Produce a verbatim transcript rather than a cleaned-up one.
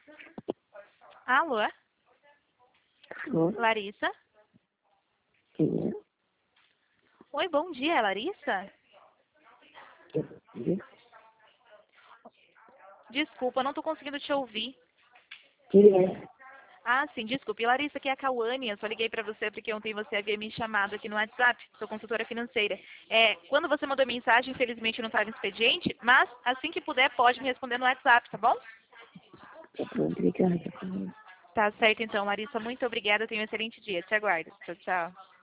Alô? Alô? Larissa? Quem é? Oi, bom dia, é Larissa? Quem é? Desculpa, eu não tô conseguindo te ouvir. Quem é? Ah, sim, desculpe. Larissa, aqui é a Cauane. Eu só liguei pra você porque ontem você havia me chamado aqui no WhatsApp. Sou consultora financeira. É, quando você mandou mensagem, infelizmente não estava no expediente, mas assim que puder, pode me responder no WhatsApp, tá bom? Tá bom, obrigada. Tá certo, então, Larissa. Muito obrigada. Tenha um excelente dia. Te aguardo. Tchau, tchau.